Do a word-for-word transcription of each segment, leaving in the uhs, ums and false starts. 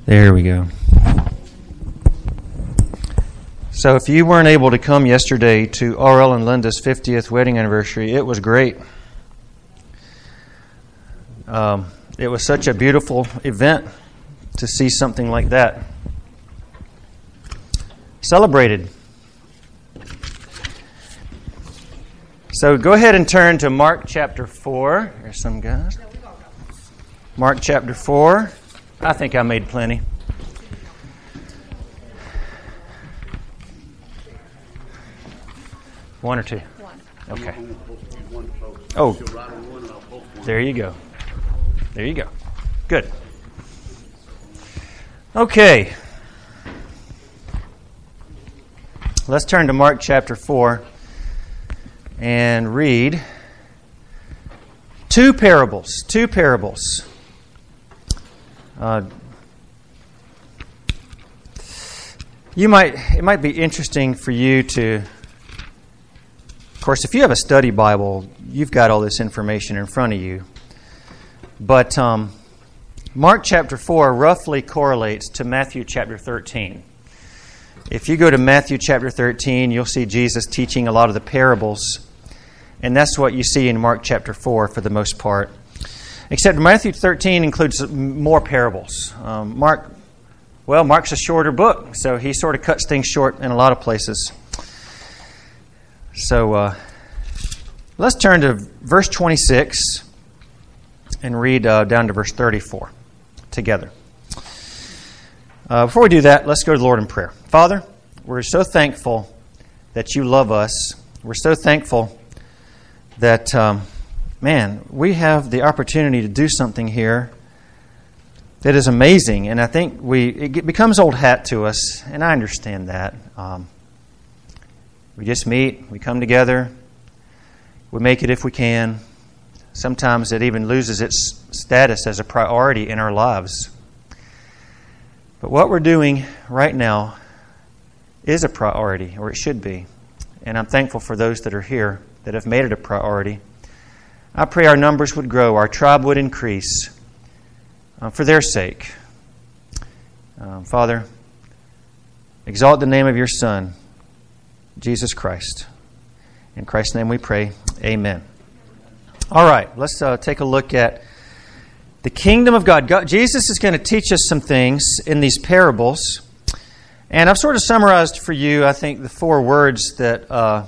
There we go. So if you weren't able to come yesterday to R L and Linda's fiftieth wedding anniversary, it was great. Um, it was such a beautiful event to see something like that celebrated. So go ahead and turn to Mark chapter four. There's some guys. Mark chapter four. I think I made plenty. One or two? One. Okay. Oh, there you go. There you go. Good. Okay. Let's turn to Mark chapter four and read two parables. Two parables. Uh, you might. It might be interesting for you to. Of course, if you have a study Bible, you've got all this information in front of you. But um, Mark chapter four roughly correlates to Matthew chapter thirteen. If you go to Matthew chapter thirteen, you'll see Jesus teaching a lot of the parables. And that's what you see in Mark chapter four for the most part. Except Matthew thirteen includes more parables. Um, Mark, well, Mark's a shorter book, so he sort of cuts things short in a lot of places. So uh, let's turn to verse twenty-six and read uh, down to verse thirty-four together. Uh, before we do that, let's go to the Lord in prayer. Father, we're so thankful that you love us. We're so thankful that, um, man, we have the opportunity to do something here that is amazing. And I think we it becomes old hat to us, and I understand that. Um, we just meet, we come together, we make it if we can. Sometimes it even loses its status as a priority in our lives. But what we're doing right now is a priority, or it should be. And I'm thankful for those that are here that have made it a priority. I pray our numbers would grow, our tribe would increase uh, for their sake. Um, Father, exalt the name of your Son, Jesus Christ. In Christ's name we pray. Amen. All right, let's uh, take a look at the kingdom of God. God. Jesus is going to teach us some things in these parables. And I've sort of summarized for you, I think, the four words that uh,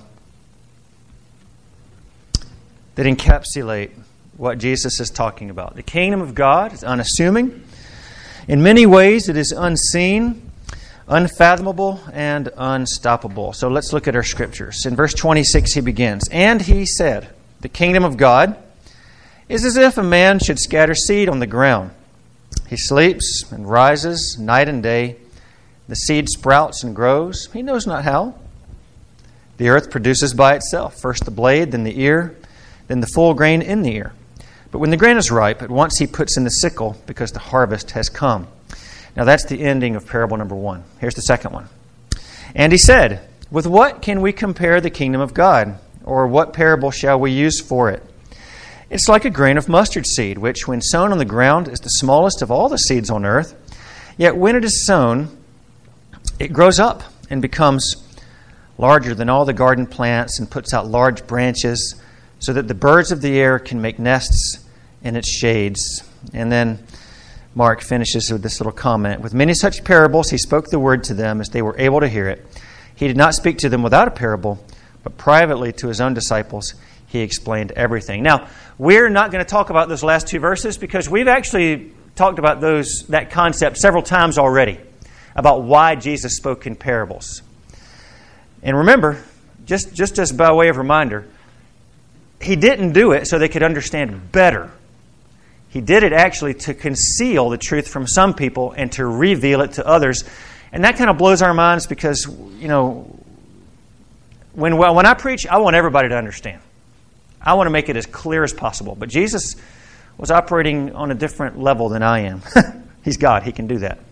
that encapsulate what Jesus is talking about. The kingdom of God is unassuming. In many ways, it is unseen, unfathomable, and unstoppable. So let's look at our scriptures. In verse twenty-six, he begins, "And he said, the kingdom of God is as if a man should scatter seed on the ground. He sleeps and rises night and day. The seed sprouts and grows. He knows not how. The earth produces by itself, first the blade, then the ear, then the full grain in the ear. But when the grain is ripe, at once he puts in the sickle, because the harvest has come." Now that's the ending of parable number one. Here's the second one. "And he said, with what can we compare the kingdom of God? Or what parable shall we use for it? It's like a grain of mustard seed, which when sown on the ground is the smallest of all the seeds on earth. Yet when it is sown, it grows up and becomes larger than all the garden plants and puts out large branches so that the birds of the air can make nests in its shades." And then Mark finishes with this little comment. "With many such parables, he spoke the word to them as they were able to hear it. He did not speak to them without a parable, but privately to his own disciples, he explained everything." Now, we're not going to talk about those last two verses because we've actually talked about those that concept several times already, about why Jesus spoke in parables. And remember, just, just as by way of reminder, he didn't do it so they could understand better. He did it actually to conceal the truth from some people and to reveal it to others. And that kind of blows our minds because, you know, when, well, when I preach, I want everybody to understand. I want to make it as clear as possible. But Jesus was operating on a different level than I am. He's God. He can do that.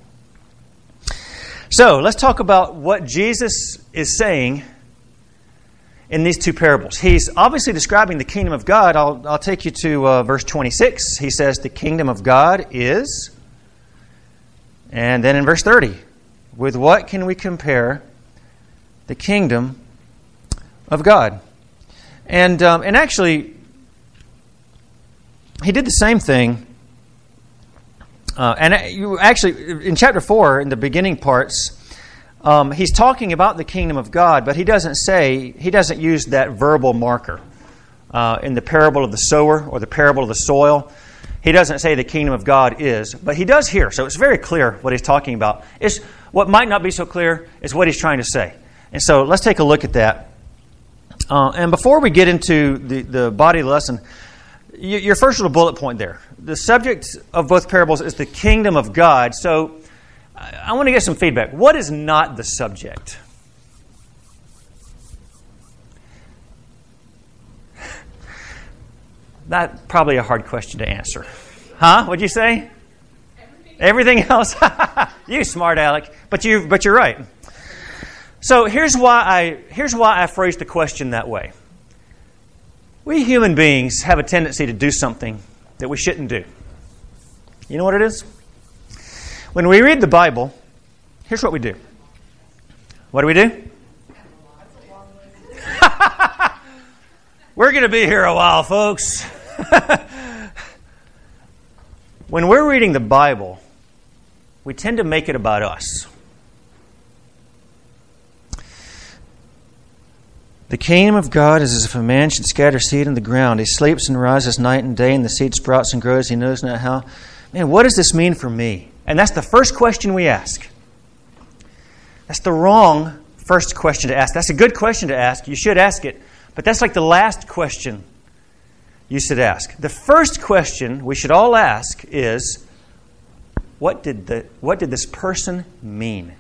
So let's talk about what Jesus is saying in these two parables. He's obviously describing the kingdom of God. I'll, I'll take you to uh, verse twenty-six. He says, the kingdom of God is And then in verse thirty, with what can we compare the kingdom of God? And um, and actually, he did the same thing. Uh, and you actually, in chapter four, in the beginning parts, um, he's talking about the kingdom of God, but he doesn't say, he doesn't use that verbal marker. Uh, in the parable of the sower or the parable of the soil, he doesn't say the kingdom of God is, but he does here. So it's very clear what he's talking about. It's, what might not be so clear is what he's trying to say. And so let's take a look at that. Uh, and before we get into the, the body of the lesson, y- your first little bullet point there. The subject of both parables is the kingdom of God. So I, I want to get some feedback. What is not the subject? That's probably a hard question to answer. Huh? What'd you say? Everything, Everything else? You smart Alec. But you but you're right. So here's why I here's why I phrased the question that way. We human beings have a tendency to do something that we shouldn't do. You know what it is? When we read the Bible, here's what we do. What do we do? We're going to be here a while, folks. When we're reading the Bible, we tend to make it about us. The kingdom of God is as if a man should scatter seed in the ground. He sleeps and rises night and day, and the seed sprouts and grows. He knows not how. Man, what does this mean for me? And that's the first question we ask. That's the wrong first question to ask. That's a good question to ask. You should ask it. But that's like the last question you should ask. The first question we should all ask is, what did the what did this person mean?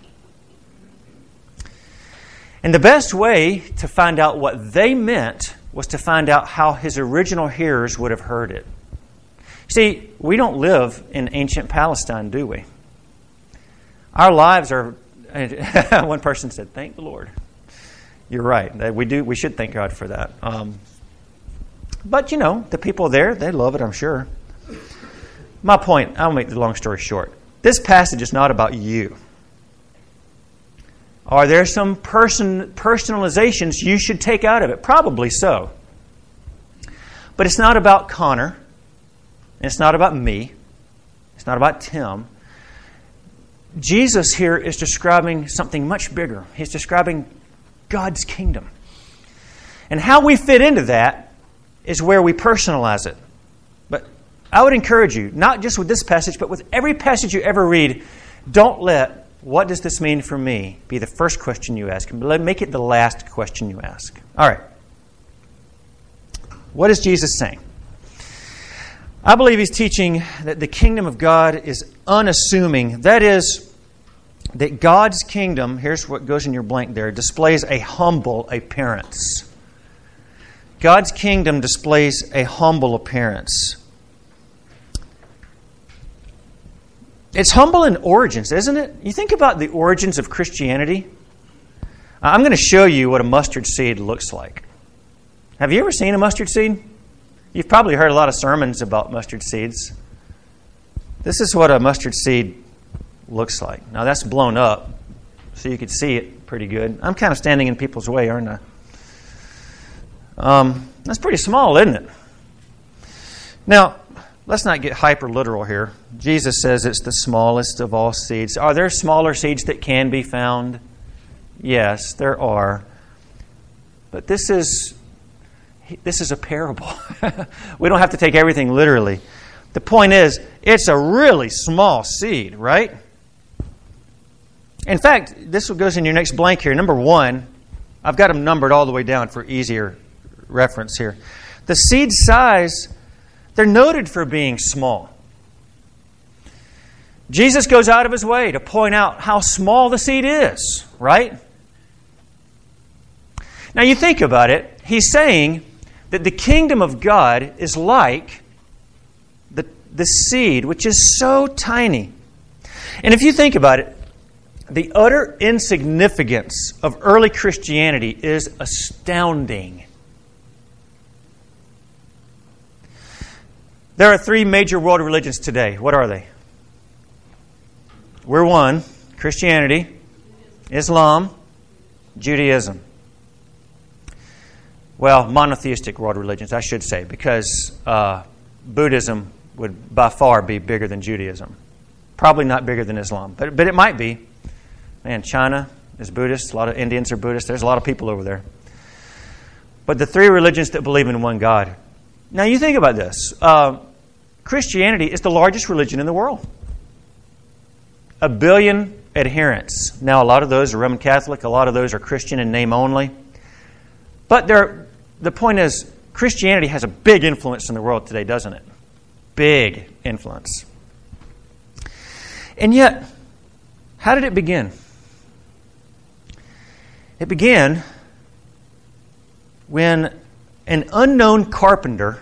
And the best way to find out what they meant was to find out how his original hearers would have heard it. See, we don't live in ancient Palestine, do we? Our lives are... One person said, thank the Lord. You're right. We do. We should thank God for that. Um, but, you know, the people there, they love it, I'm sure. My point, I'll make the long story short. This passage is not about you. Are there some person personalizations you should take out of it? Probably so. But it's not about Connor. And it's not about me. It's not about Tim. Jesus here is describing something much bigger. He's describing God's kingdom. And how we fit into that is where we personalize it. But I would encourage you, not just with this passage, but with every passage you ever read, don't let what does this mean for me be the first question you ask. But make it the last question you ask. All right. What is Jesus saying? I believe he's teaching that the kingdom of God is unassuming. That is, that God's kingdom, here's what goes in your blank there, displays a humble appearance. God's kingdom displays a humble appearance. It's humble in origins, isn't it? You think about the origins of Christianity. I'm going to show you what a mustard seed looks like. Have you ever seen a mustard seed? You've probably heard a lot of sermons about mustard seeds. This is what a mustard seed looks like. Now that's blown up, so you can see it pretty good. I'm kind of standing in people's way, aren't I? Um, that's pretty small, isn't it? Now, let's not get hyper literal here. Jesus says it's the smallest of all seeds. Are there smaller seeds that can be found? Yes, there are. But this is this is a parable. We don't have to take everything literally. The point is, it's a really small seed, right? In fact, this goes in your next blank here. Number one, I've got them numbered all the way down for easier reference here. The seed size, they're noted for being small. Jesus goes out of his way to point out how small the seed is, right? Now you think about it, he's saying that the kingdom of God is like the, the seed, which is so tiny. And if you think about it, the utter insignificance of early Christianity is astounding. There are three major world religions today. What are they? We're one. Christianity, Islam, Judaism. Well, monotheistic world religions, I should say, because uh, Buddhism would by far be bigger than Judaism. Probably not bigger than Islam, but but it might be. Man, China is Buddhist. A lot of Indians are Buddhist. There's a lot of people over there. But the three religions that believe in one God. Now, you think about this. Uh, Christianity is the largest religion in the world. A billion adherents. Now, a lot of those are Roman Catholic. A lot of those are Christian in name only. But there, the point is, Christianity has a big influence in the world today, doesn't it? Big influence. And yet, how did it begin? It began when an unknown carpenter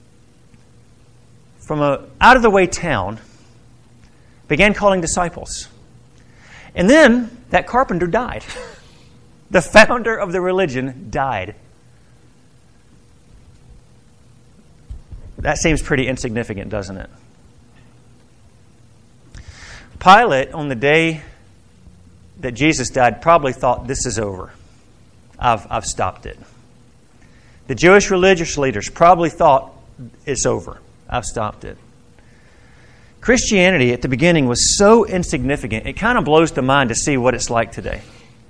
from a out-of-the-way town began calling disciples. And then that carpenter died. The founder of the religion died. That seems pretty insignificant, doesn't it? Pilate, on the day that Jesus died, probably thought, this is over. I've, I've stopped it. The Jewish religious leaders probably thought, it's over. I've stopped it. Christianity at the beginning was so insignificant, it kind of blows the mind to see what it's like today.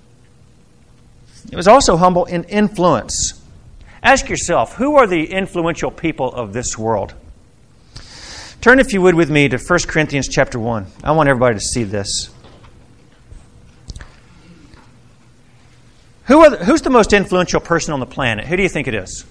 It was also humble in influence. Ask yourself, who are the influential people of this world? Turn, if you would, with me to First Corinthians chapter one. I want everybody to see this. Who are the, who's the most influential person on the planet? Who do you think it is?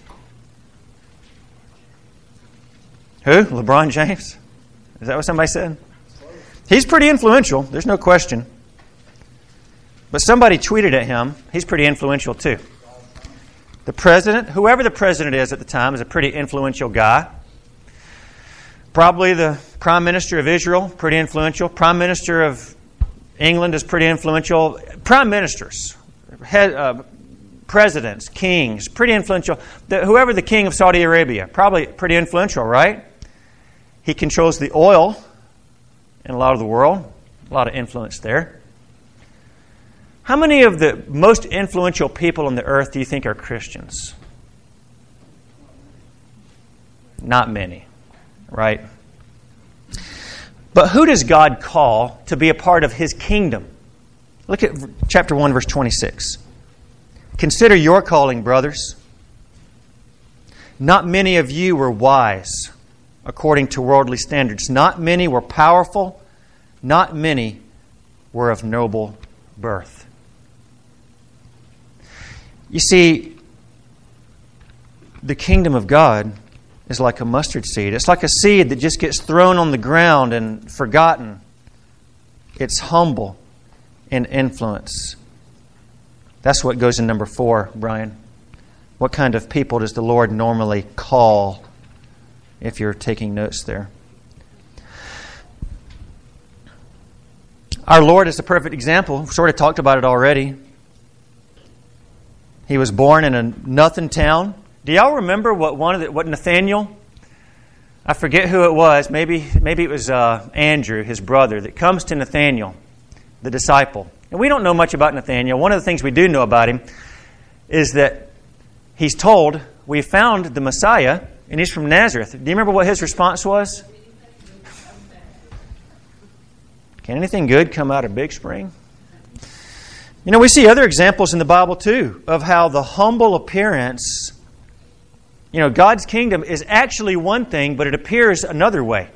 Who? LeBron James? Is that what somebody said? He's pretty influential. There's no question. But somebody tweeted at him. He's pretty influential too. The president, whoever the president is at the time, is a pretty influential guy. Probably the Prime Minister of Israel, pretty influential. Prime Minister of England is pretty influential. Prime Ministers, head, uh, presidents, kings, pretty influential. The, whoever the king of Saudi Arabia, probably pretty influential, right? He controls the oil in a lot of the world. A lot of influence there. How many of the most influential people on the earth do you think are Christians? Not many, right? But who does God call to be a part of His kingdom? Look at chapter one, verse twenty-six. Consider your calling, brothers. Not many of you were wise according to worldly standards. Not many were powerful. Not many were of noble birth. You see, the kingdom of God is like a mustard seed. It's like a seed that just gets thrown on the ground and forgotten. It's humble in influence. That's what goes in number four, Brian. What kind of people does the Lord normally call, if you're taking notes there? Our Lord is the perfect example. We've sort of talked about it already. He was born in a nothing town. Do y'all remember what one of the, what Nathaniel? I forget who it was. Maybe maybe it was uh, Andrew, his brother, that comes to Nathaniel, the disciple. And we don't know much about Nathaniel. One of the things we do know about him is that he's told, we found the Messiah, and he's from Nazareth. Do you remember what his response was? Can anything good come out of Big Spring? You know, we see other examples in the Bible too of how the humble appearance, you know, God's kingdom is actually one thing, but it appears another way.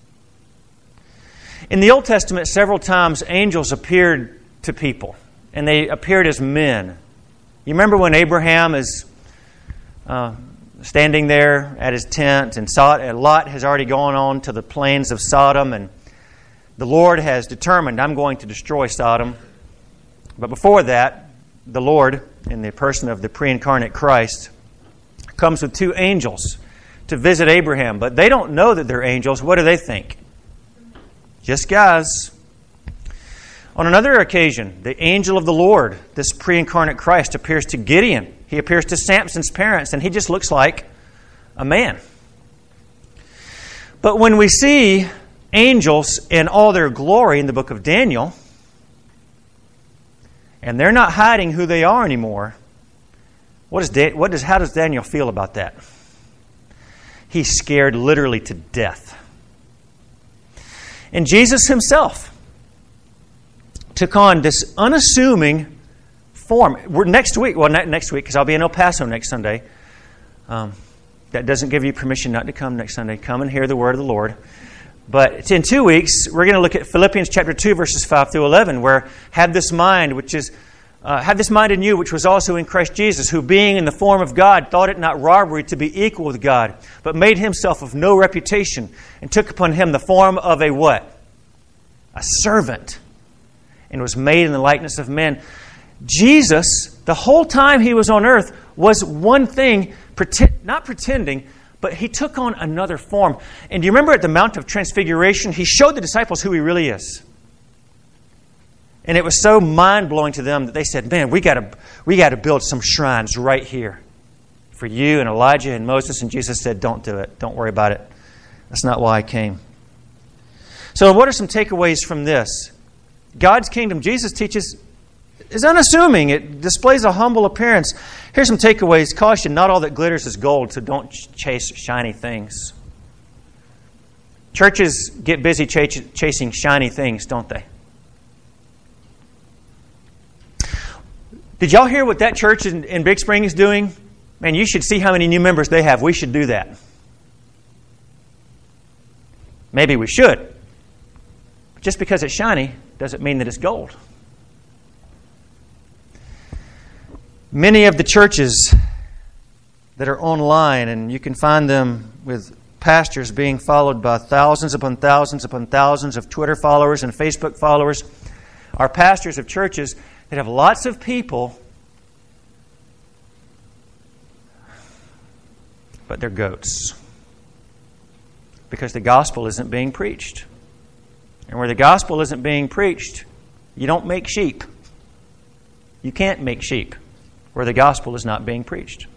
In the Old Testament, several times angels appeared to people, and they appeared as men. You remember when Abraham is uh, standing there at his tent, and Lot has already gone on to the plains of Sodom, and the Lord has determined, I'm going to destroy Sodom. But before that, the Lord, in the person of the pre-incarnate Christ, comes with two angels to visit Abraham. But they don't know that they're angels. What do they think? Just guys. On another occasion, the angel of the Lord, this pre-incarnate Christ, appears to Gideon. He appears to Samson's parents, and he just looks like a man. But when we see angels in all their glory in the book of Daniel, and they're not hiding who they are anymore. What is da- what does how does Daniel feel about that? He's scared literally to death. And Jesus himself took on this unassuming form. We're next week, well, not next week, because I'll be in El Paso next Sunday. Um, that doesn't give you permission not to come next Sunday. Come and hear the word of the Lord. But in two weeks, we're going to look at Philippians chapter two, verses five through eleven, where have this mind, which is uh, have this mind in you, which was also in Christ Jesus, who being in the form of God, thought it not robbery to be equal with God, but made himself of no reputation, and took upon him the form of a what? A servant, and was made in the likeness of men. Jesus, the whole time he was on earth, was one thing, pretend, not pretending, but he took on another form. And do you remember at the Mount of Transfiguration, he showed the disciples who he really is. And it was so mind-blowing to them that they said, man, we got to we got to build some shrines right here for you and Elijah and Moses. And Jesus said, don't do it. Don't worry about it. That's not why I came. So what are some takeaways from this? God's kingdom, Jesus teaches, is unassuming. It displays a humble appearance. Here's some takeaways. Caution, not all that glitters is gold, so don't chase shiny things. Churches get busy ch- chasing shiny things, don't they? Did y'all hear what that church in, in Big Spring is doing? Man, you should see how many new members they have. We should do that. Maybe we should. Just because it's shiny doesn't mean that it's gold. Many of the churches that are online, and you can find them with pastors being followed by thousands upon thousands upon thousands of Twitter followers and Facebook followers, are pastors of churches that have lots of people, but they're goats. Because the gospel isn't being preached. And where the gospel isn't being preached, you don't make sheep. You can't make sheep where the gospel is not being preached.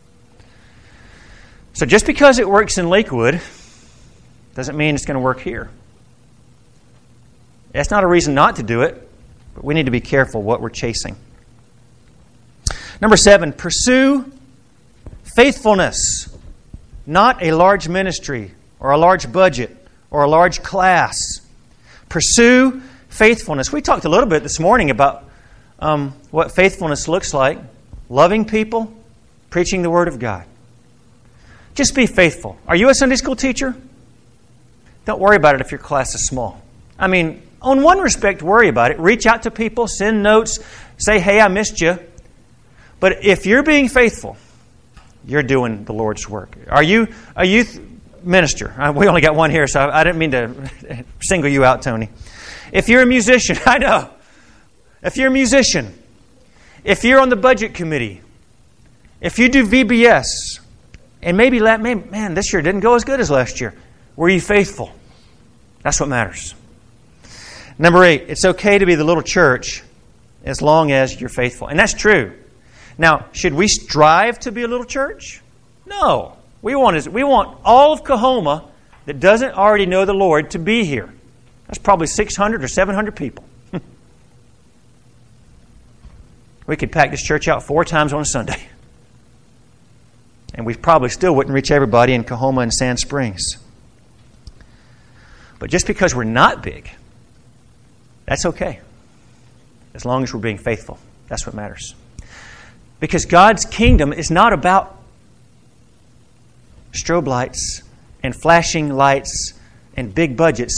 So just because it works in Lakewood doesn't mean it's going to work here. That's not a reason not to do it, but we need to be careful what we're chasing. Number seven, pursue faithfulness, not a large ministry or a large budget or a large class. Pursue faithfulness. We talked a little bit this morning about um, what faithfulness looks like. Loving people, preaching the Word of God. Just be faithful. Are you a Sunday school teacher? Don't worry about it if your class is small. I mean, on one respect, worry about it. Reach out to people, send notes, say, hey, I missed you. But if you're being faithful, you're doing the Lord's work. Are you a youth minister? We only got one here, so I didn't mean to single you out, Tony. If you're a musician, I know. If you're a musician, if you're on the budget committee, if you do V B S, and maybe, man, this year didn't go as good as last year, were you faithful? That's what matters. Number eight, it's okay to be the little church as long as you're faithful. And that's true. Now, should we strive to be a little church? No. We want, is, we want all of Coahoma that doesn't already know the Lord to be here. That's probably six hundred or seven hundred people. We could pack this church out four times on a Sunday. And we probably still wouldn't reach everybody in Coahoma and Sand Springs. But just because we're not big, that's okay. As long as we're being faithful. That's what matters. Because God's kingdom is not about strobe lights and flashing lights and big budgets.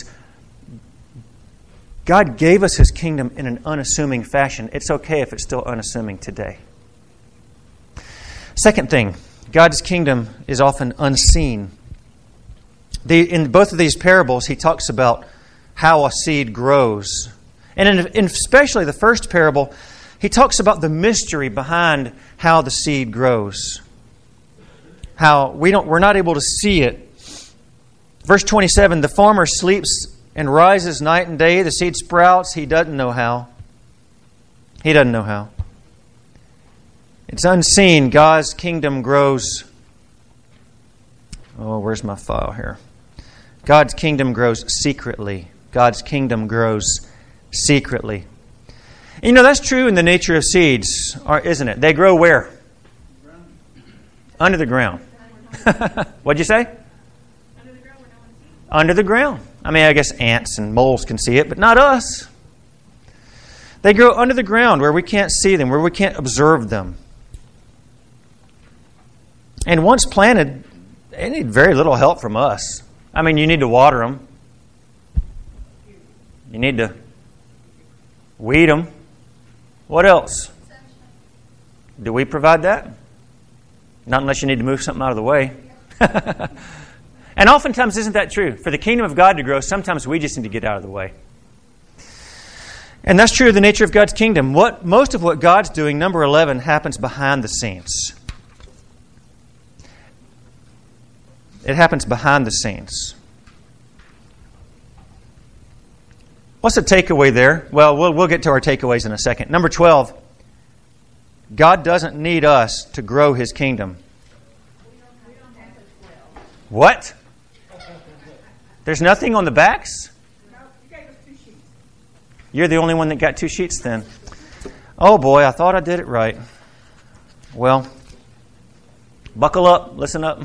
God gave us His kingdom in an unassuming fashion. It's okay if it's still unassuming today. Second thing, God's kingdom is often unseen. The, in both of these parables, He talks about how a seed grows. And in, in especially the first parable, He talks about the mystery behind how the seed grows. How we don't, we're not able to see it. Verse twenty-seven, the farmer sleeps and rises night and day. The seed sprouts. He doesn't know how. He doesn't know how. It's unseen. God's kingdom grows. Oh, where's my file here? God's kingdom grows secretly. God's kingdom grows secretly. And you know, that's true in the nature of seeds, isn't it? They grow where? Under the ground. What'd you say? Under the ground. Under the ground. I mean, I guess ants and moles can see it, but not us. They grow under the ground where we can't see them, where we can't observe them. And once planted, they need very little help from us. I mean, you need to water them. You need to weed them. What else? Do we provide that? Not unless you need to move something out of the way. And oftentimes, isn't that true? For the kingdom of God to grow, sometimes we just need to get out of the way. And that's true of the nature of God's kingdom. What most of what God's doing, number eleven, happens behind the scenes. It happens behind the scenes. What's the takeaway there? Well, we'll we'll get to our takeaways in a second. Number twelve, God doesn't need us to grow His kingdom. What? There's nothing on the backs? You're the only one that got two sheets then. Oh boy, I thought I did it right. Well, buckle up, listen up.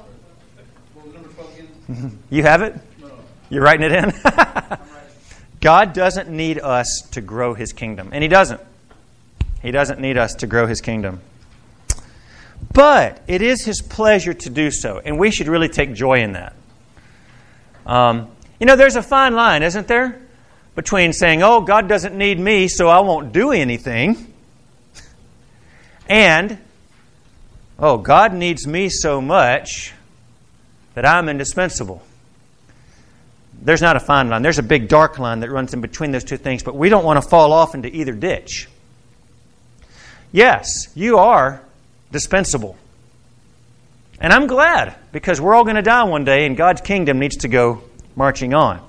You have it? You're writing it in? God doesn't need us to grow His kingdom. And He doesn't. He doesn't need us to grow His kingdom. But it is His pleasure to do so. And we should really take joy in that. Um, you know, there's a fine line, isn't there? Between saying, oh, God doesn't need me, so I won't do anything. And, oh, God needs me so much that I'm indispensable. There's not a fine line. There's a big dark line that runs in between those two things, but we don't want to fall off into either ditch. Yes, you are dispensable. And I'm glad, because we're all going to die one day and God's kingdom needs to go marching on.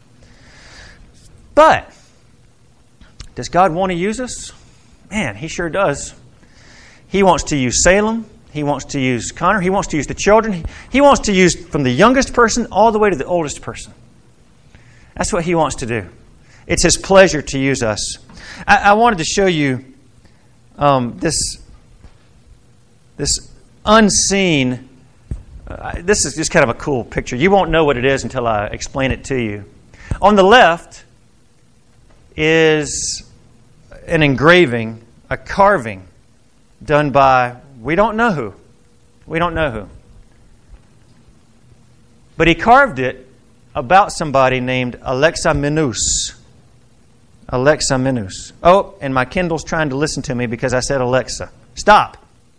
But, does God want to use us? Man, He sure does. He wants to use Salem. He wants to use Connor. He wants to use the children. He, he wants to use from the youngest person all the way to the oldest person. That's what He wants to do. It's His pleasure to use us. I, I wanted to show you um, this, this unseen... Uh, this is just kind of a cool picture. You won't know what it is until I explain it to you. On the left is an engraving, a carving done by, we don't know who. We don't know who. But he carved it about somebody named Alexamenus. Alexamenus. Oh, and my Kindle's trying to listen to me because I said Alexa. Stop.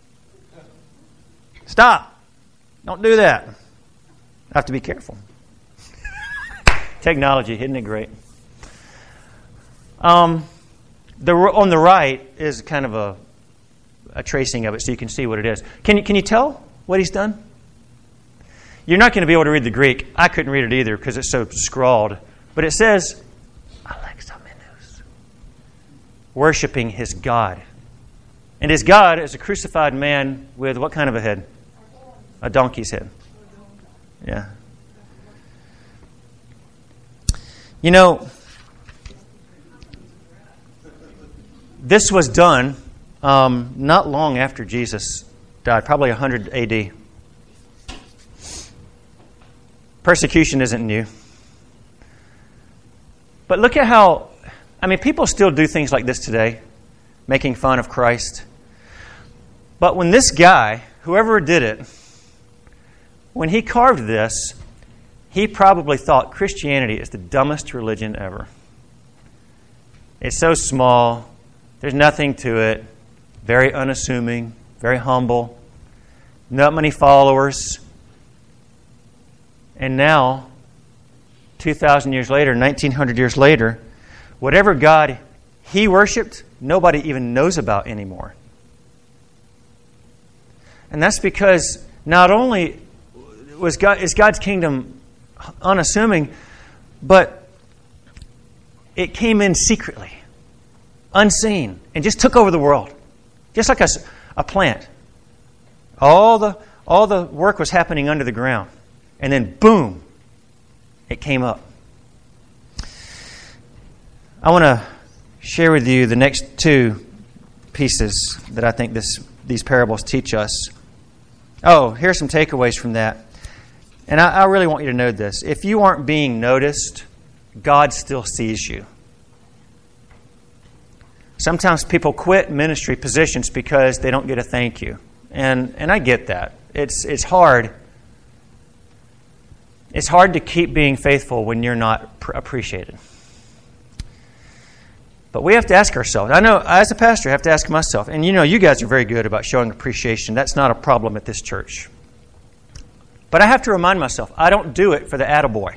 Stop. Don't do that. I have to be careful. Technology, isn't it great? Um, the on the right is kind of a a tracing of it, so you can see what it is. Can you can you tell what he's done? You're not going to be able to read the Greek. I couldn't read it either because it's so scrawled. But it says, Alexamenus, worshiping his God. And his God is a crucified man with what kind of a head? A donkey's head. Yeah. You know, this was done um, not long after Jesus died, probably one hundred A D. Persecution isn't new. But look at how, I mean, people still do things like this today, making fun of Christ. But when this guy, whoever did it, when he carved this, he probably thought Christianity is the dumbest religion ever. It's so small. There's nothing to it. Very unassuming. Very humble. Not many followers. And now, two thousand years later, nineteen hundred years later, whatever God he worshipped, nobody even knows about anymore. And that's because not only was God, is God's kingdom unassuming, but it came in secretly, unseen, and just took over the world. Just like a, a plant. All the, all the work was happening under the ground. And then, boom, It came up. I want to share with you the next two pieces that I think this these parables teach us. Oh, here's some takeaways from that. And I, I really want you to know this. If you aren't being noticed, God still sees you. Sometimes people quit ministry positions because they don't get a thank you. And and I get that. It's it's hard. It's hard to keep being faithful when you're not pr- appreciated. But we have to ask ourselves. I know, as a pastor, I have to ask myself, and you know, you guys are very good about showing appreciation. That's not a problem at this church. But I have to remind myself, I don't do it for the attaboy.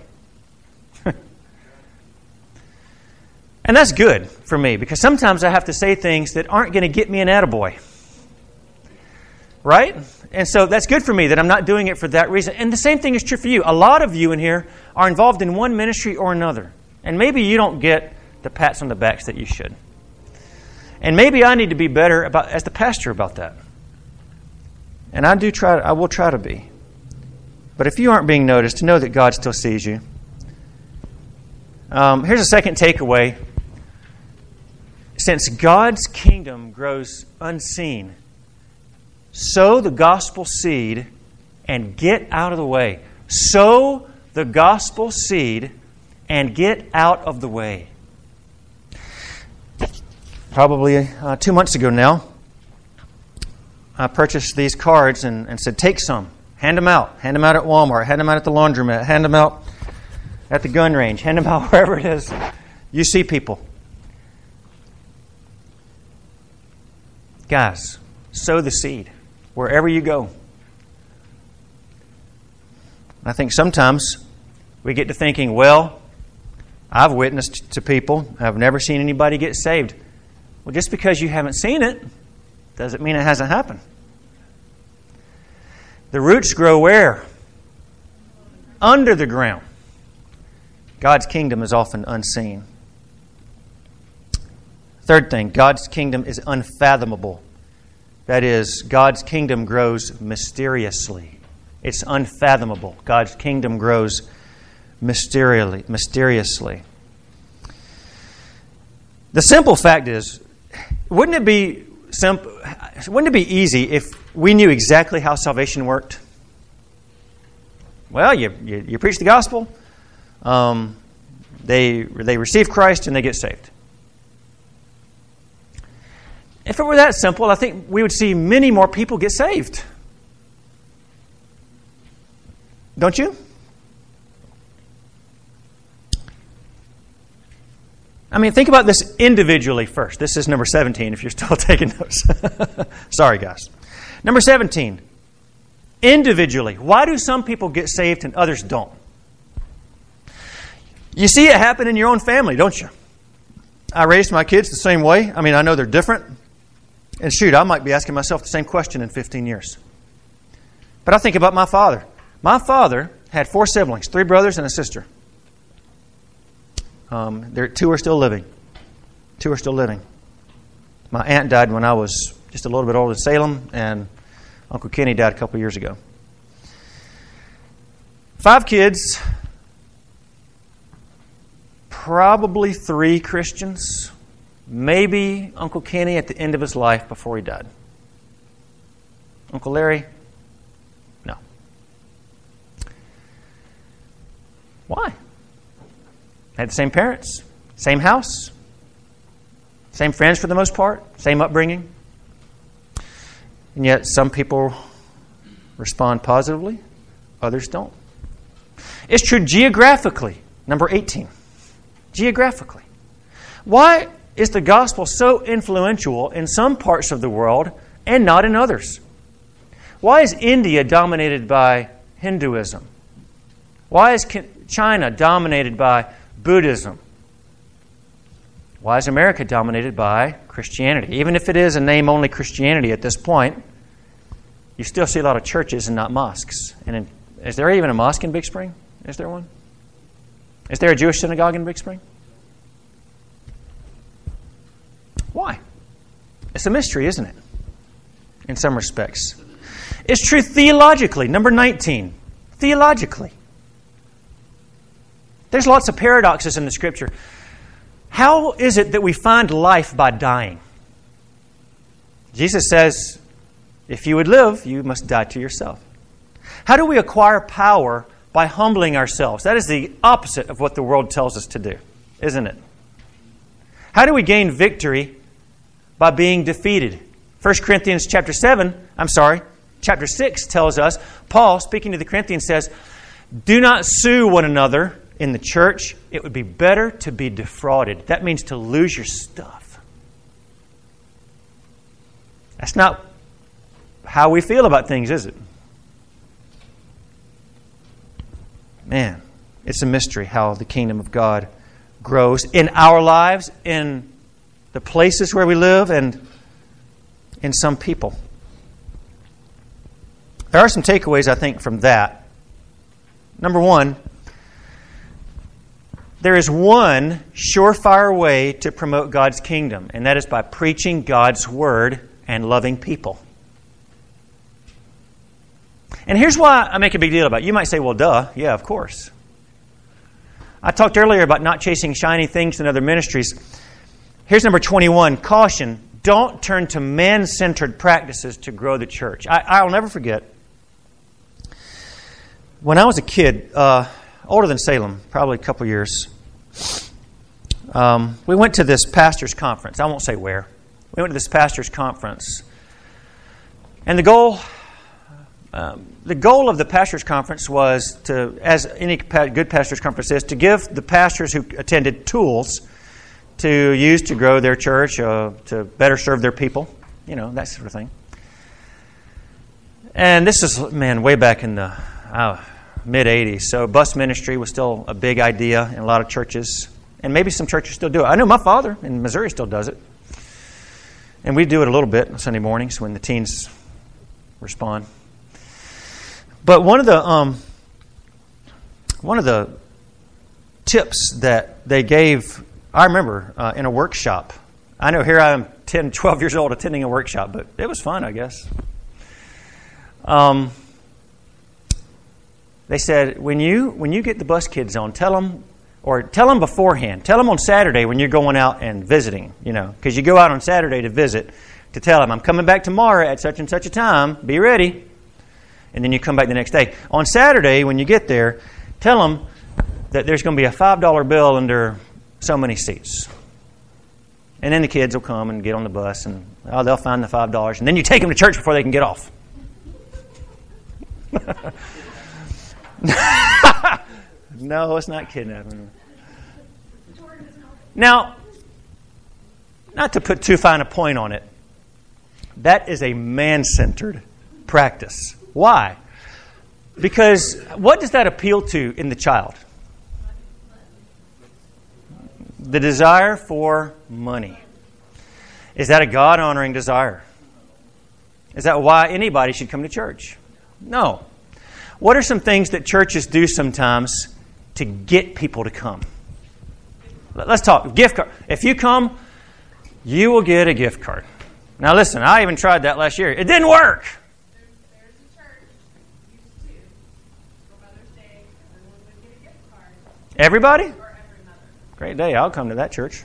And that's good for me, because sometimes I have to say things that aren't going to get me an attaboy. Right? And so that's good for me that I'm not doing it for that reason. And the same thing is true for you. A lot of you in here are involved in one ministry or another. And maybe you don't get the pats on the backs that you should. And maybe I need to be better about as the pastor about that. And I do try. I will try to be. But if you aren't being noticed, know that God still sees you. Um, here's a second takeaway. Since God's kingdom grows unseen, sow the gospel seed and get out of the way. Sow the gospel seed and get out of the way. Probably uh, two months ago now, I purchased these cards and, and said, take some. Hand them out. Hand them out at Walmart. Hand them out at the laundromat. Hand them out at the gun range. Hand them out wherever it is. You see people. Guys, sow the seed wherever you go. I think sometimes we get to thinking, well, I've witnessed to people. I've never seen anybody get saved. Well, just because you haven't seen it doesn't mean it hasn't happened. The roots grow where? Under the ground. God's kingdom is often unseen. Third thing, God's kingdom is unfathomable. That is, God's kingdom grows mysteriously. It's unfathomable. God's kingdom grows mysteriously. mysteriously. The simple fact is, wouldn't it be simple? Wouldn't it be easy if we knew exactly how salvation worked? Well, you you, you preach the gospel, um, they they receive Christ and they get saved. If it were that simple, I think we would see many more people get saved. Don't you? I mean, think about this individually first. This is number seventeen, if you're still taking notes. Sorry, guys. Number seventeen. Individually. Why do some people get saved and others don't? You see it happen in your own family, don't you? I raised my kids the same way. I mean, I know they're different. And shoot, I might be asking myself the same question in fifteen years. But I think about my father. My father had four siblings, three brothers and a sister. Um, there, two are still living. Two are still living. My aunt died when I was just a little bit older in Salem, and Uncle Kenny died a couple years ago. Five kids, probably three Christians, maybe Uncle Kenny at the end of his life before he died. Uncle Larry, no. Why? Had the same parents, same house, same friends for the most part, same upbringing. And yet some people respond positively, others don't. It's true geographically. Number eighteen. Geographically. Why is the gospel so influential in some parts of the world and not in others? Why is India dominated by Hinduism? Why is China dominated by Buddhism? Why is America dominated by Christianity? Even if it is a name-only Christianity at this point, you still see a lot of churches and not mosques. And in, is there even a mosque in Big Spring? Is there one? Is there a Jewish synagogue in Big Spring? Why? It's a mystery, isn't it? In some respects. It's true theologically. Number nineteen. Theologically. There's lots of paradoxes in the Scripture. How is it that we find life by dying? Jesus says, if you would live, you must die to yourself. How do we acquire power? By humbling ourselves. That is the opposite of what the world tells us to do, isn't it? How do we gain victory? By being defeated. First Corinthians chapter seven, I'm sorry, chapter six tells us, Paul, speaking to the Corinthians, says, do not sue one another in the church. It would be better to be defrauded. That means to lose your stuff. That's not how we feel about things, is it? Man, it's a mystery how the kingdom of God grows in our lives, in the places where we live, and in some people. There are some takeaways, I think, from that. Number one, there is one surefire way to promote God's kingdom, and that is by preaching God's word and loving people. And here's why I make a big deal about it. You might say, well, duh. Yeah, of course. I talked earlier about not chasing shiny things in other ministries. Here's number twenty-one. Caution. Don't turn to man-centered practices to grow the church. I, I'll never forget. When I was a kid, uh, older than Salem, probably a couple years, um, we went to this pastor's conference. I won't say where. We went to this pastor's conference. And the goal... Um, the goal of the pastors' conference was to, as any good pastors' conference is, to give the pastors who attended tools to use to grow their church, uh, to better serve their people, you know, that sort of thing. And this is, man, way back in the uh, mid-eighties. So bus ministry was still a big idea in a lot of churches. And maybe some churches still do it. I know my father in Missouri still does it. And we do it a little bit on Sunday mornings when the teens respond. But one of the um, one of the tips that they gave, I remember uh, in a workshop. I know here I am ten, twelve years old attending a workshop, but it was fun, I guess. Um, they said, when you when you get the bus kids on, tell them, or tell them beforehand. Tell them on Saturday when you're going out and visiting, you know, because you go out on Saturday to visit, to tell them, I'm coming back tomorrow at such and such a time. Be ready. And then you come back the next day. On Saturday, when you get there, tell them that there's going to be a five dollar bill under so many seats. And then the kids will come and get on the bus, and oh, they'll find the five dollars. And then you take them to church before they can get off. No, it's not kidnapping. Now, not to put too fine a point on it, that is a man-centered practice. Why? Because what does that appeal to in the child? The desire for money. Is that a God-honoring desire? Is that why anybody should come to church? No. What are some things that churches do sometimes to get people to come? Let's talk. Gift card. If you come, you will get a gift card. Now listen, I even tried that last year. It didn't work. Everybody? Great day. I'll come to that church.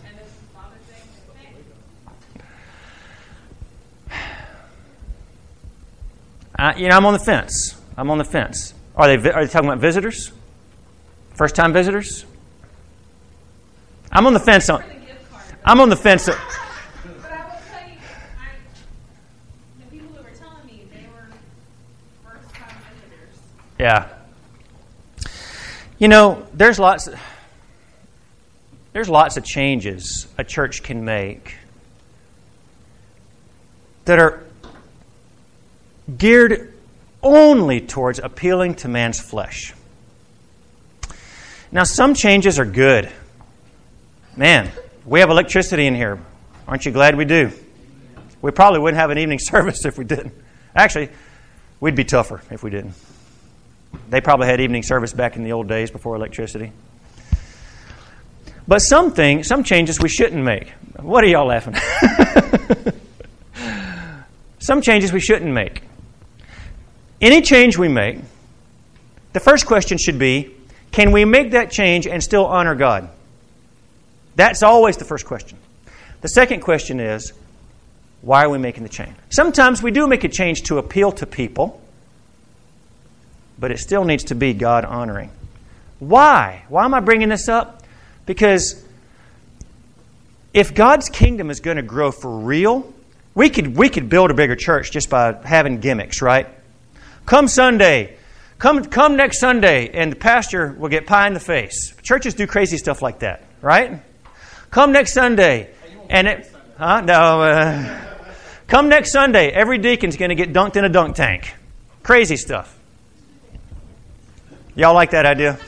Uh, you know, I'm on the fence. I'm on the fence. Are they are they talking about visitors? First time visitors? I'm on the fence on I'm on the fence. On, but I will tell you, I, the people who were telling me they were first time visitors. Yeah. You know, there's lots of, there's lots of changes a church can make that are geared only towards appealing to man's flesh. Now, some changes are good. Man, we have electricity in here. Aren't you glad we do? We probably wouldn't have an evening service if we didn't. Actually, we'd be tougher if we didn't. They probably had evening service back in the old days before electricity. But some things, some changes we shouldn't make. What are y'all laughing at? Some changes we shouldn't make. Any change we make, the first question should be, Can we make that change and still honor God? That's always the first question. The second question is, why are we making the change? Sometimes we do make a change to appeal to people, but it still needs to be God-honoring. Why? Why am I bringing this up? Because if God's kingdom is going to grow for real, we could we could build a bigger church just by having gimmicks, right? Come Sunday, come come next Sunday, and the pastor will get pie in the face. Churches do crazy stuff like that, right? Come next Sunday, and it, huh? No, uh, come next Sunday. Every deacon's going to get dunked in a dunk tank. Crazy stuff. Y'all like that idea?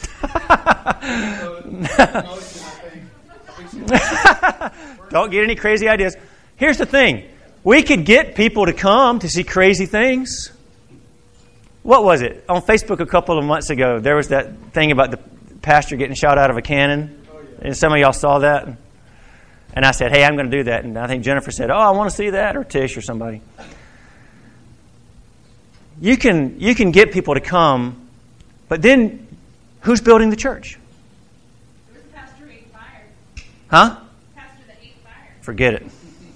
Don't get any crazy ideas. Here's the thing. We could get people to come to see crazy things. What was it? On Facebook a couple of months ago, there was that thing about the pastor getting shot out of a cannon. And some of y'all saw that. And I said, hey, I'm going to do that. And I think Jennifer said, oh, I want to see that. Or Tish or somebody. You can, you can get people to come, but then who's building the church? It was the pastor who ate fire. Huh? Pastor that ate fire. Forget it.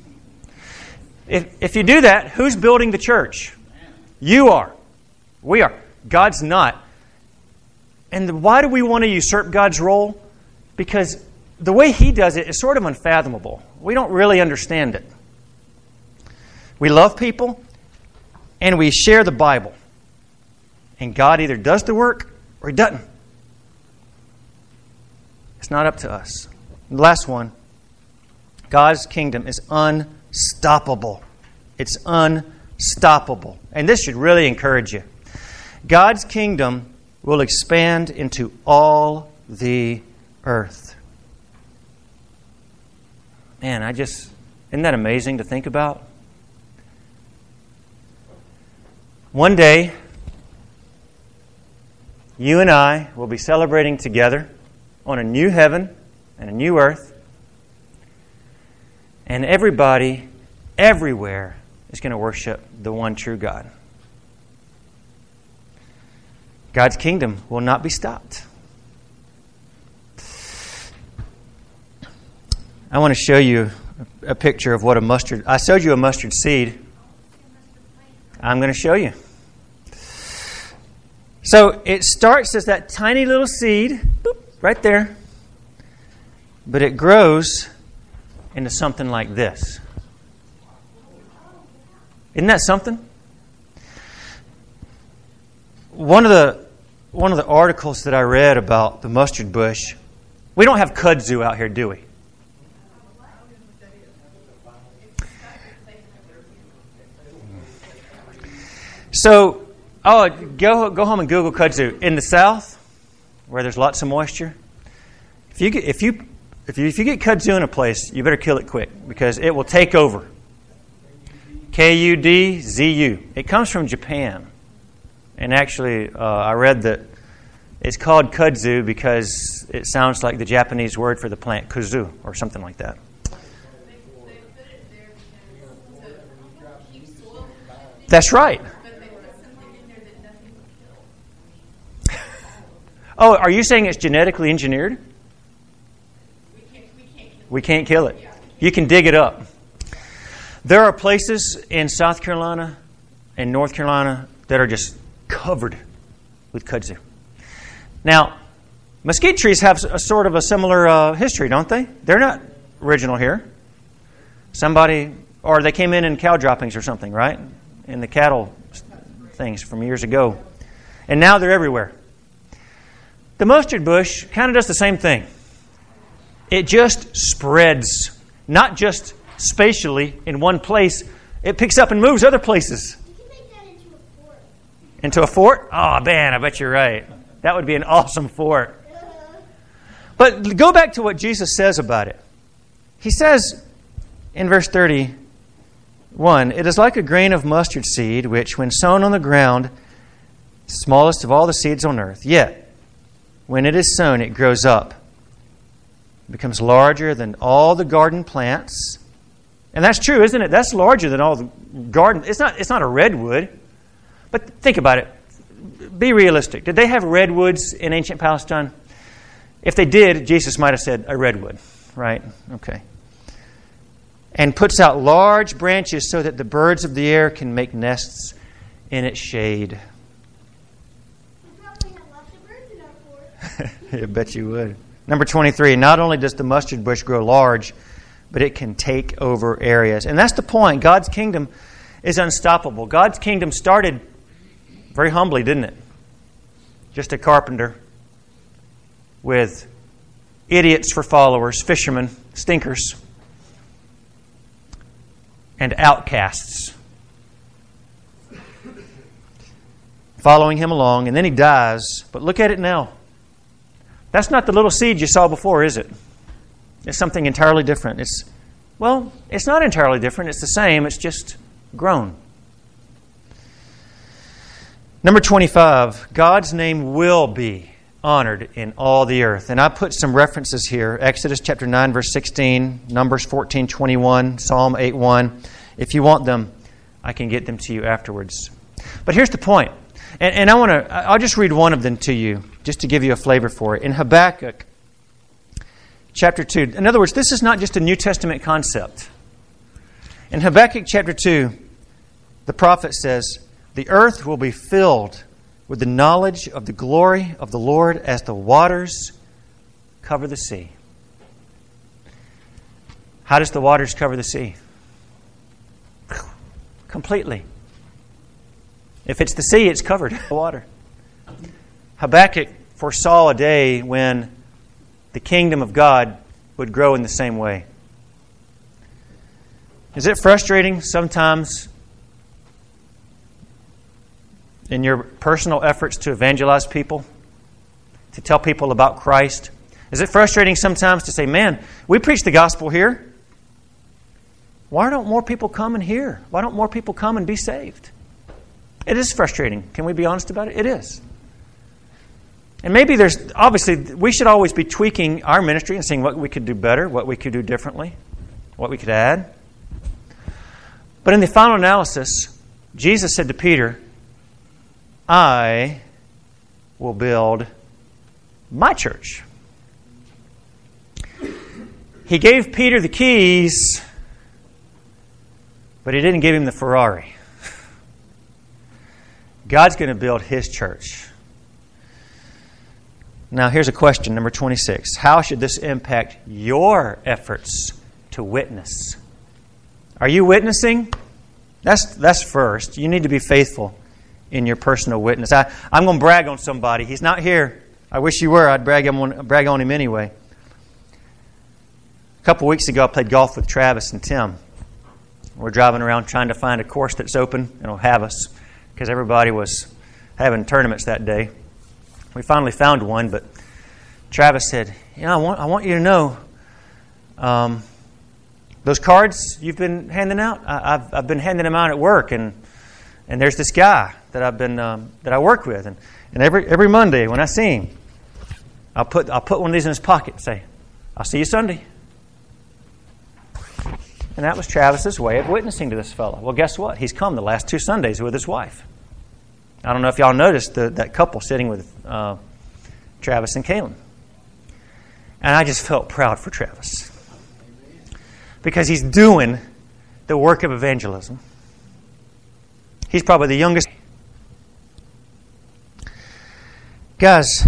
If if you do that, who's building the church? You are. We are. God's not. And why do we want to usurp God's role? Because the way He does it is sort of unfathomable. We don't really understand it. We love people, and we share the Bible. And God either does the work or He doesn't. It's not up to us. The last one. God's kingdom is unstoppable. It's unstoppable. And this should really encourage you. God's kingdom will expand into all the earth. Man, I just, isn't that amazing to think about? One day, you and I will be celebrating together on a new heaven and a new earth. And everybody, everywhere, is going to worship the one true God. God's kingdom will not be stopped. I want to show you a picture of what a mustard... I showed you a mustard seed. I'm going to show you. So it starts as that tiny little seed, boop, right there. But it grows into something like this. Isn't that something? One of the one of the articles that I read about the mustard bush, we don't have kudzu out here, do we? So, oh, go go home and Google kudzu. In the South, where there's lots of moisture, if you get, if you if you if you get kudzu in a place, you better kill it quick because it will take over. K U D Z U. It comes from Japan, and actually, uh, I read that it's called kudzu because it sounds like the Japanese word for the plant kuzu or something like that. That's right. Oh, are you saying it's genetically engineered? We can't, we can't kill it. We can't kill it. You can dig it up. There are places in South Carolina and North Carolina that are just covered with kudzu. Now, mesquite trees have a sort of a similar uh, history, don't they? They're not original here. Somebody, or they came in in cow droppings or something, right? In the cattle things from years ago. And now they're everywhere. The mustard bush kind of does the same thing. It just spreads, not just spatially in one place. It picks up and moves other places. You can make that into a fort. Into a fort? Oh, man, I bet you're right. That would be an awesome fort. But go back to what Jesus says about it. He says in verse thirty-one, "It is like a grain of mustard seed, which when sown on the ground, smallest of all the seeds on earth, yet when it is sown, it grows up, becomes larger than all the garden plants." And that's true, isn't it? That's larger than all the garden. It's not, it's not a redwood. But think about it. be realistic. Did they have redwoods in ancient Palestine? If they did, Jesus might have said a redwood, right? Okay. And puts out large branches so that the birds of the air can make nests in its shade. I bet you would. Number twenty-three, not only does the mustard bush grow large, but it can take over areas. And that's the point. God's kingdom is unstoppable. God's kingdom started very humbly, didn't it? Just a carpenter with idiots for followers, fishermen, stinkers, and outcasts following him along. And then he dies. But look at it now. That's not the little seed you saw before, is it? It's something entirely different. It's, well, it's not entirely different. It's the same. It's just grown. Number twenty-five, God's name will be honored in all the earth. And I put some references here. Exodus chapter nine, verse sixteen, Numbers fourteen, twenty-one, Psalm eight, one. If you want them, I can get them to you afterwards. But here's the point. And, and I want to, I'll just read one of them to you, just to give you a flavor for it. In Habakkuk chapter two, in other words, this is not just a New Testament concept. In Habakkuk chapter two, the prophet says, the earth will be filled with the knowledge of the glory of the Lord as the waters cover the sea. How does the waters cover the sea? Completely. If it's the sea, it's covered in water. Habakkuk foresaw a day when the kingdom of God would grow in the same way. Is it frustrating sometimes in your personal efforts to evangelize people, to tell people about Christ? Is it frustrating sometimes to say, man, we preach the gospel here. Why don't more people come and hear? Why don't more people come and be saved? It is frustrating. Can we be honest about it? It is. And maybe there's, obviously, we should always be tweaking our ministry and seeing what we could do better, what we could do differently, what we could add. But in the final analysis, Jesus said to Peter, I will build my church. He gave Peter the keys, but he didn't give him the Ferrari. God's going to build His church. Now, here's a question, number twenty-six. How should this impact your efforts to witness? Are you witnessing? That's, that's first. You need to be faithful in your personal witness. I, I'm going to brag on somebody. He's not here. I wish you were. I'd brag, him on, brag on him anyway. A couple weeks ago, I played golf with Travis and Tim. We're driving around trying to find a course that's open and will have us, because everybody was having tournaments that day. We finally found one, but Travis said, you know, I want, I want you to know, um, those cards you've been handing out, I, I've, I've been handing them out at work, and and there's this guy that I've been um, that I work with, and, and every every Monday when I see him, I'll put I'll put one of these in his pocket and say, I'll see you Sunday. And that was Travis's way of witnessing to this fellow. Well, guess what? He's come the last two Sundays with his wife. I don't know if y'all noticed the, that couple sitting with uh, Travis and Kaylin. And I just felt proud for Travis, because he's doing the work of evangelism. He's probably the youngest. Guys,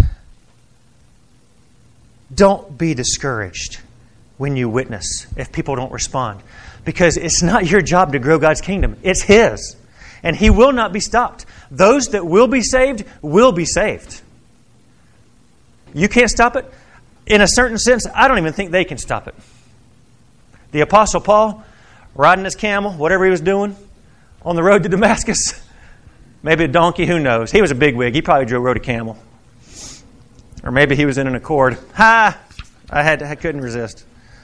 don't be discouraged when you witness if people don't respond, because it's not your job to grow God's kingdom. It's His. And He will not be stopped. Those that will be saved will be saved. You can't stop it. In a certain sense, I don't even think they can stop it. The Apostle Paul, riding his camel, whatever he was doing, on the road to Damascus, maybe a donkey, who knows? He was a bigwig. He probably drove rode a camel. Or maybe he was in an Accord. Ha! I had I couldn't resist.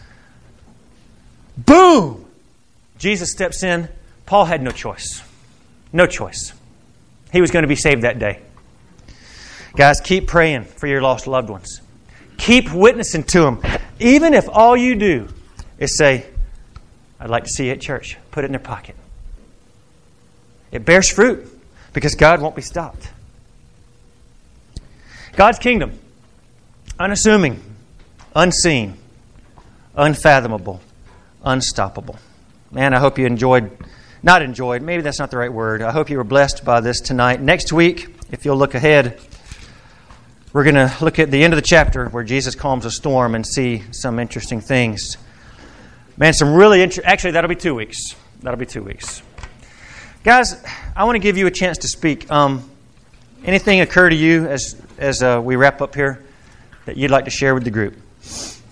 Boom! Jesus steps in. Paul had no choice. No choice. He was going to be saved that day. Guys, keep praying for your lost loved ones. Keep witnessing to them. Even if all you do is say, I'd like to see you at church. Put it in their pocket. It bears fruit, because God won't be stopped. God's kingdom, unassuming, unseen, unfathomable, unstoppable. Man, I hope you enjoyed, not enjoyed, maybe that's not the right word. I hope you were blessed by this tonight. Next week, if you'll look ahead, we're going to look at the end of the chapter where Jesus calms a storm and see some interesting things. Man, some really interesting... Actually, that'll be two weeks. That'll be two weeks. Guys, I want to give you a chance to speak. Um, anything occur to you as, as uh, we wrap up here that you'd like to share with the group?